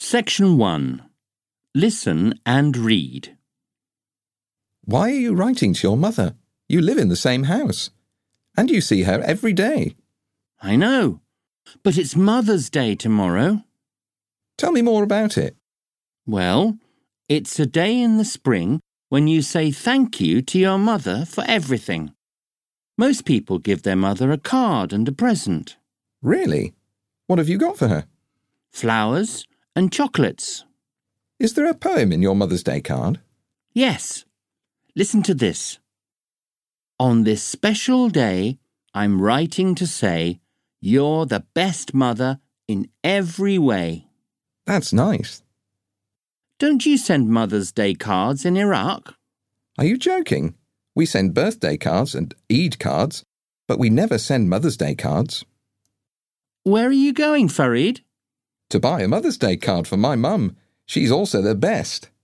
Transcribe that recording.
Section 1. Listen and read. Why are you writing to your mother? You live in the same house. And you see her every day. I know, but it's Mother's Day tomorrow. Tell me more about it. Well, it's a day in the spring when you say thank you to your mother for everything. Most people give their mother a card and a present. Really? What have you got for her? Flowers and chocolates. Is there a poem in your Mother's Day card? Yes. Listen to this. On this special day, I'm writing to say, you're the best mother in every way. That's nice. Don't you send Mother's Day cards in Iraq? Are you joking? We send birthday cards and Eid cards, but we never send Mother's Day cards. Where are you going, Farid? To buy a Mother's Day card for my mum. She's also the best.